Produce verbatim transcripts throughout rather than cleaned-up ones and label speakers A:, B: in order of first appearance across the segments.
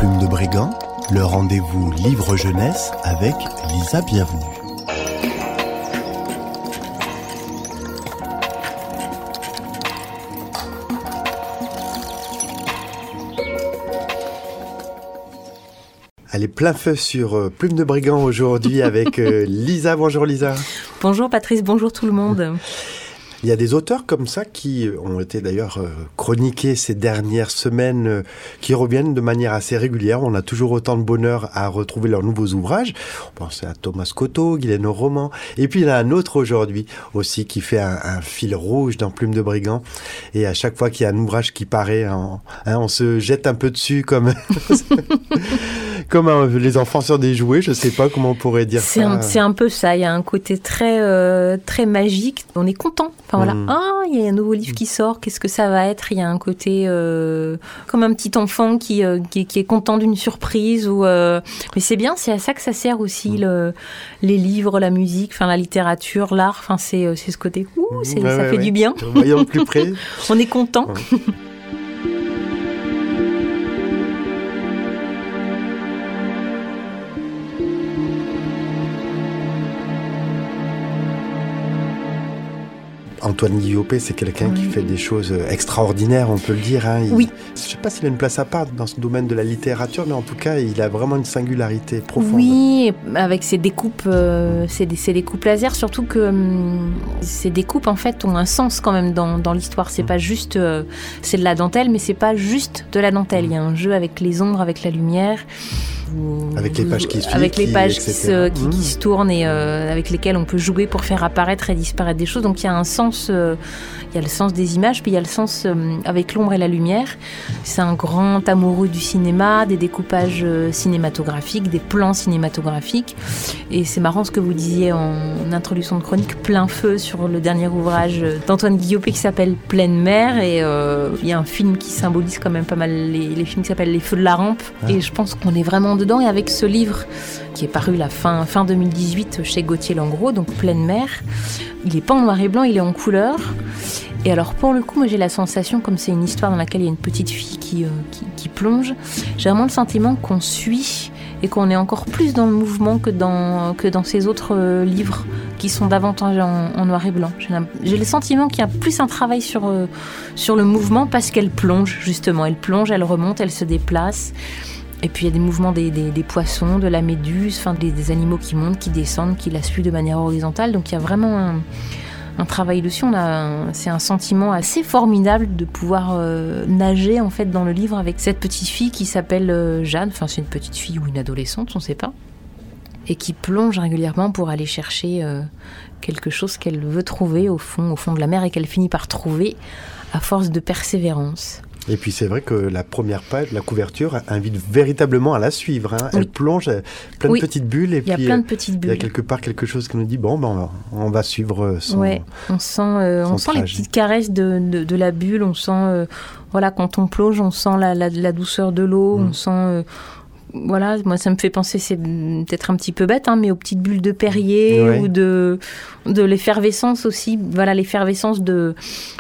A: Plume de Brigand, le rendez-vous livre jeunesse avec Lisa Bienvenue. Allez, plein feu sur euh, Plume de Brigand aujourd'hui avec euh, Lisa. Bonjour Lisa.
B: Bonjour Patrice, bonjour tout le monde.
A: Il y a des auteurs comme ça qui ont été d'ailleurs euh, chroniqués ces dernières semaines, euh, qui reviennent de manière assez régulière. On a toujours autant de bonheur à retrouver leurs nouveaux ouvrages. On pense à Thomas Cotto, Guylaine Roman. Et puis il y en a un autre aujourd'hui aussi qui fait un, un fil rouge dans Plume de Brigand. Et à chaque fois qu'il y a un ouvrage qui paraît, hein, hein, on se jette un peu dessus comme... Comme euh, les enfants sur des jouets, je ne sais pas comment on pourrait dire
B: c'est
A: ça.
B: Un, c'est un peu ça, il y a un côté très, euh, très magique. On est content. Enfin voilà, mmh. ah, il y a un nouveau livre qui sort, qu'est-ce que ça va être ? Il y a un côté euh, comme un petit enfant qui, euh, qui, qui est content d'une surprise. Ou, euh... Mais c'est bien, c'est à ça que ça sert aussi, mmh. le, les livres, la musique, enfin, la littérature, l'art. Enfin, c'est, c'est ce côté, ouh, c'est, mmh, ouais, ça ouais, fait ouais. du bien.
A: Voyons plus près.
B: On est content. Ouais.
A: Antoine Guillopé, c'est quelqu'un oui. qui fait des choses extraordinaires, on peut le dire. Hein. Il,
B: oui.
A: Je ne sais pas s'il a une place à part dans ce domaine de la littérature, mais en tout cas, il a vraiment une singularité profonde.
B: Oui, avec ses découpes, euh, ses, ses découpes laser, surtout que hum, ces découpes, en fait, ont un sens quand même dans, dans l'histoire. C'est mmh. pas juste, euh, c'est de la dentelle, mais c'est pas juste de la dentelle. Il y a un jeu avec les ombres, avec la lumière. Vous,
A: avec les pages qui suivent,
B: avec les pages
A: qui,
B: qui, se, qui, mmh. qui se tournent et euh, avec lesquelles on peut jouer pour faire apparaître et disparaître des choses. Donc il y a un sens, euh, il y a le sens des images, puis il y a le sens euh, avec l'ombre et la lumière. C'est un grand amoureux du cinéma, des découpages euh, cinématographiques, des plans cinématographiques. Et c'est marrant ce que vous disiez en, en introduction de chronique, plein feu sur le dernier ouvrage d'Antoine Guillopé qui s'appelle Pleine mer. Et euh, il y a un film qui symbolise quand même pas mal les, les films qui s'appellent Les Feux de la Rampe. Ah. Et je pense qu'on est vraiment dedans. Et avec ce livre qui est paru la fin, fin deux mille dix-huit chez Gauthier Langros, donc Pleine mer, il n'est pas en noir et blanc, il est en couleur. Et alors pour le coup, moi j'ai la sensation, comme c'est une histoire dans laquelle il y a une petite fille qui, euh, qui, qui plonge, j'ai vraiment le sentiment qu'on suit et qu'on est encore plus dans le mouvement que dans, que dans ces autres euh, livres qui sont davantage en, en noir et blanc. J'ai, j'ai le sentiment qu'il y a plus un travail sur, euh, sur le mouvement parce qu'elle plonge justement. Elle plonge, elle remonte, elle se déplace. Et puis il y a des mouvements des, des, des poissons, de la méduse, enfin des, des animaux qui montent, qui descendent, qui la suivent de manière horizontale. Donc il y a vraiment un, un travail dessus. On a un, c'est un sentiment assez formidable de pouvoir euh, nager en fait dans le livre avec cette petite fille qui s'appelle euh, Jeanne. Enfin c'est une petite fille ou une adolescente, on ne sait pas. Et qui plonge régulièrement pour aller chercher euh, quelque chose qu'elle veut trouver au fond, au fond de la mer et qu'elle finit par trouver à force de persévérance.
A: Et puis c'est vrai que la première page, la couverture, invite véritablement à la suivre. Hein. Oui. Elle plonge, plein
B: oui.
A: de petites bulles. Et
B: il y a
A: puis,
B: plein de petites bulles.
A: Il y a quelque part quelque chose qui nous dit, bon, ben, on va suivre son
B: Ouais, on sent, euh, on sent les petites caresses de, de, de la bulle. On sent, euh, voilà, quand on plonge, on sent la, la, la douceur de l'eau. Mmh. On sent... Euh, Voilà, moi ça me fait penser, c'est peut-être un petit peu bête, hein, mais aux petites bulles de Perrier ouais. ou de, de l'effervescence aussi. Voilà, l'effervescence de,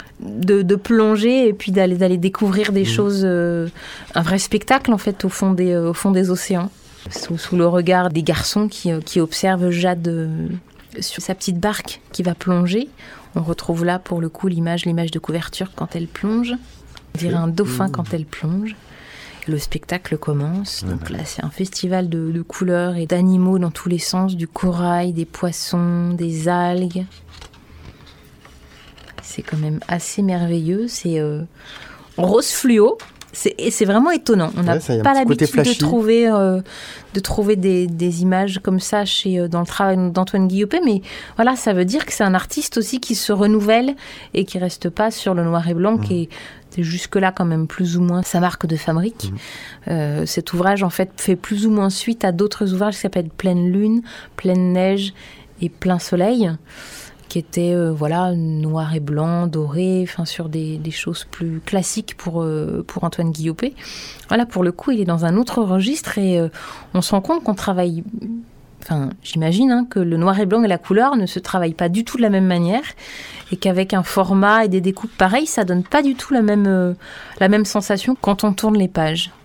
B: de, de plonger et puis d'aller, d'aller découvrir des mmh. choses, euh, un vrai spectacle en fait au fond des, euh, au fond des océans. Sous, sous le regard des garçons qui, euh, qui observent Jade euh, sur sa petite barque qui va plonger. On retrouve là pour le coup l'image, l'image de couverture quand elle plonge. On dirait un dauphin mmh. quand elle plonge. Le spectacle commence, donc là c'est un festival de, de couleurs et d'animaux dans tous les sens, du corail, des poissons, des algues. C'est quand même assez merveilleux, c'est euh, rose fluo, c'est, et c'est vraiment étonnant. On n'a ouais, pas l'habitude de trouver, euh, de trouver des, des images comme ça chez, dans le travail d'Antoine Guillopé, mais voilà, ça veut dire que c'est un artiste aussi qui se renouvelle et qui ne reste pas sur le noir et blanc, mmh. qui est C'est jusque-là quand même plus ou moins sa marque de fabrique. Mmh. Euh, cet ouvrage en fait fait plus ou moins suite à d'autres ouvrages qui s'appellent Pleine lune, Pleine neige et Plein soleil, qui étaient euh, voilà, noir et blanc, doré, enfin sur des, des choses plus classiques pour, euh, pour Antoine Guillopé. Voilà, pour le coup, il est dans un autre registre et euh, on se rend compte qu'on travaille... Enfin, j'imagine hein, que le noir et blanc et la couleur ne se travaillent pas du tout de la même manière et qu'avec un format et des découpes pareilles, ça donne pas du tout la même, euh, la même sensation quand on tourne les pages.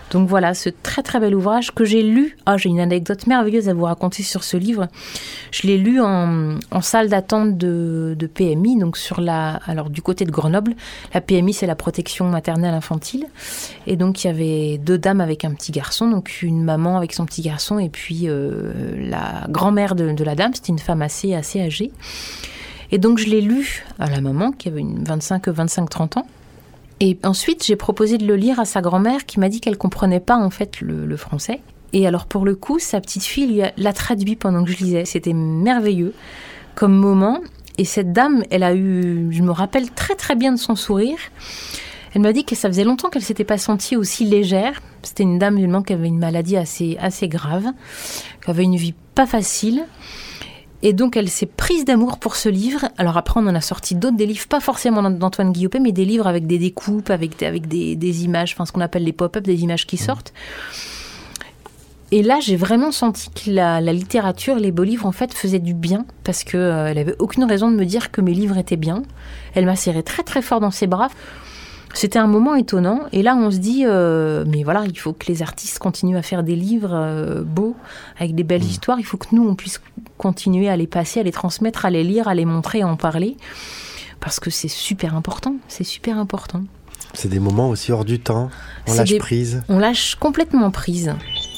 B: Donc voilà, ce très très bel ouvrage que j'ai lu. Ah, j'ai une anecdote merveilleuse à vous raconter sur ce livre. Je l'ai lu en, en salle d'attente de, de P M I, donc sur la, alors du côté de Grenoble. La P M I, c'est la protection maternelle infantile. Et donc il y avait deux dames avec un petit garçon, donc une maman avec son petit garçon et puis euh, la grand-mère de, de la dame. C'était une femme assez, assez âgée. Et donc je l'ai lu à la maman qui avait une vingt-cinq, vingt-cinq, trente ans. Et ensuite, j'ai proposé de le lire à sa grand-mère qui m'a dit qu'elle ne comprenait pas en fait le, le français. Et alors pour le coup, sa petite fille lui a, l'a traduit pendant que je lisais. C'était merveilleux comme moment. Et cette dame, elle a eu, je me rappelle très très bien de son sourire. Elle m'a dit que ça faisait longtemps qu'elle ne s'était pas sentie aussi légère. C'était une dame évidemment qui avait une maladie assez, assez grave, qui avait une vie pas facile. Et donc, elle s'est prise d'amour pour ce livre. Alors après, on en a sorti d'autres, des livres, pas forcément d'Antoine Guillaupe, mais des livres avec des découpes, avec, avec des, des images, enfin ce qu'on appelle les pop-up, des images qui sortent. Et là, j'ai vraiment senti que la, la littérature, les beaux livres, en fait, faisaient du bien, parce qu'elle euh, n'avait aucune raison de me dire que mes livres étaient bien. Elle m'a serré très très fort dans ses bras. C'était un moment étonnant. Et là, on se dit, euh, mais voilà, il faut que les artistes continuent à faire des livres euh, beaux, avec des belles mmh. histoires. Il faut que nous, on puisse continuer à les passer, à les transmettre, à les lire, à les montrer, à en parler. Parce que c'est super important. C'est super important.
A: C'est des moments aussi hors du temps. On
B: c'est
A: lâche
B: des...
A: prise.
B: On lâche complètement prise.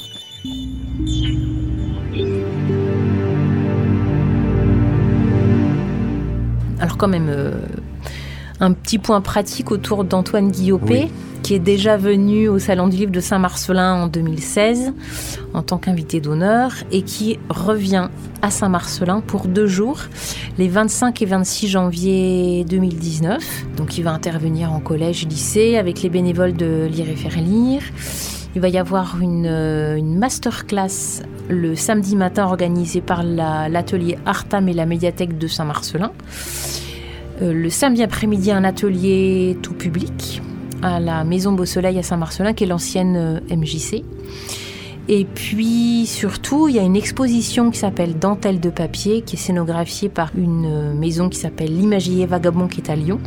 B: Alors quand même... Euh... Un petit point pratique autour d'Antoine Guillaupe, oui. qui est déjà venu au Salon du Livre de Saint-Marcelin en deux mille seize en tant qu'invité d'honneur et qui revient à Saint-Marcelin pour deux jours, les vingt-cinq et vingt-six janvier deux mille dix-neuf. Donc il va intervenir en collège et lycée avec les bénévoles de Lire et Faire Lire. Il va y avoir une, une masterclass le samedi matin organisée par la, l'atelier Artam et la médiathèque de Saint-Marcelin. Le samedi après-midi, un atelier tout public à la Maison Beau Soleil à Saint-Marcelin, qui est l'ancienne M J C. Et puis, surtout, il y a une exposition qui s'appelle Dentelle de papier, qui est scénographiée par une maison qui s'appelle l'Imagier Vagabond, qui est à Lyon.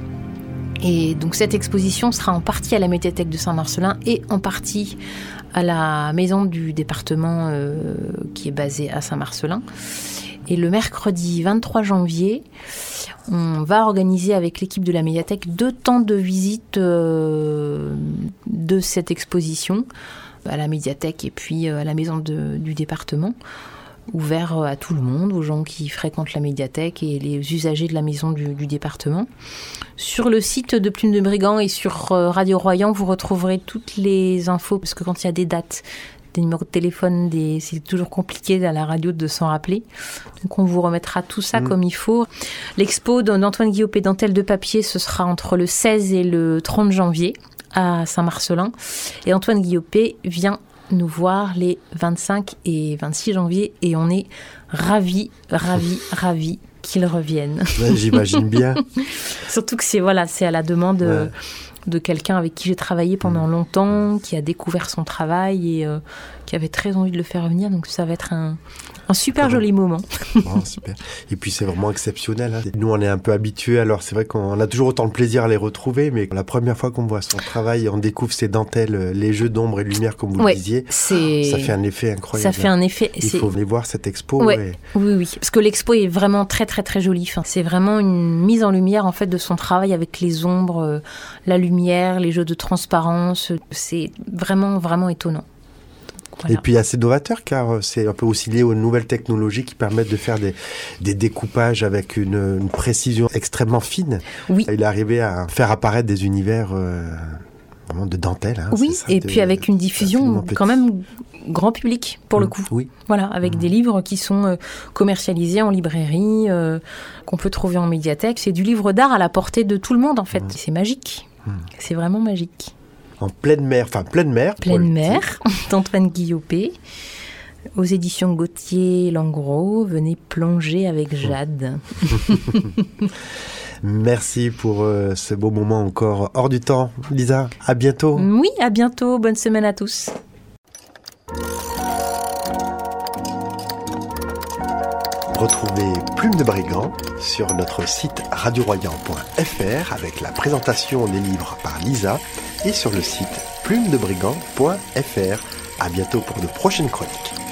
B: Et donc, cette exposition sera en partie à la médiathèque de Saint-Marcelin et en partie à la maison du département euh, qui est basée à Saint-Marcelin. Et le mercredi vingt-trois janvier, on va organiser avec l'équipe de la médiathèque deux temps de visite euh, de cette exposition à la médiathèque et puis à la maison de, du département, ouvert à tout le monde, aux gens qui fréquentent la médiathèque et les usagers de la maison du, du département. Sur le site de Plume de Brigand et sur Radio Royan, vous retrouverez toutes les infos, parce que quand il y a des dates, des numéros de téléphone, des... c'est toujours compliqué à la radio de s'en rappeler. Donc on vous remettra tout ça mmh. comme il faut. L'expo d'Antoine Guillaupe et Dentelle de papier, ce sera entre le seize et le trente janvier à Saint-Marcelin. Et Antoine Guillaupe vient nous voir les vingt-cinq et vingt-six janvier et on est ravis, ravis, ravis qu'il revienne.
A: Ouais, j'imagine bien.
B: Surtout que c'est, voilà, c'est à la demande... Ouais. Euh, de quelqu'un avec qui j'ai travaillé pendant longtemps, qui a découvert son travail et euh, qui avait très envie de le faire venir. Donc ça va être un, un super joli moment.
A: Oh, super. Et puis c'est vraiment exceptionnel. Hein. Nous, on est un peu habitués. Alors c'est vrai qu'on a toujours autant de plaisir à les retrouver, mais la première fois qu'on voit son travail, on découvre ses dentelles, les jeux d'ombre et de lumière, comme vous ouais, le disiez.
B: C'est...
A: Ça fait un effet incroyable.
B: Ça fait un effet...
A: Il c'est... faut venir voir cette expo.
B: Ouais.
A: Et...
B: Oui, oui. Parce que l'expo est vraiment très, très, très jolie. Enfin, c'est vraiment une mise en lumière en fait, de son travail avec les ombres, euh, la lumière, les jeux de transparence, c'est vraiment, vraiment étonnant. Voilà.
A: Et puis assez novateur, car c'est un peu aussi lié aux nouvelles technologies qui permettent de faire des, des découpages avec une, une précision extrêmement fine.
B: Oui.
A: Il est arrivé à faire apparaître des univers euh, vraiment de dentelle. Hein,
B: oui,
A: c'est ça,
B: et
A: de,
B: puis avec une diffusion quand même grand public, pour mmh, le coup.
A: Oui.
B: Voilà, avec mmh. des livres qui sont euh, commercialisés en librairie, euh, qu'on peut trouver en médiathèque. C'est du livre d'art à la portée de tout le monde, en fait. Mmh. C'est magique. Mmh. C'est vraiment magique.
A: En pleine mer, enfin pleine mer.
B: Pleine mer, d'Antoine Guillaupe, aux éditions Gauthier Langros. Venez plonger avec Jade.
A: Merci pour euh, ce beau moment encore hors du temps. Lisa, à bientôt.
B: Oui, à bientôt. Bonne semaine à tous.
A: Retrouvez Plume de Brigand sur notre site radio royan point f r avec la présentation des livres par Lisa et sur le site plume de brigand point f r. À bientôt pour de prochaines chroniques.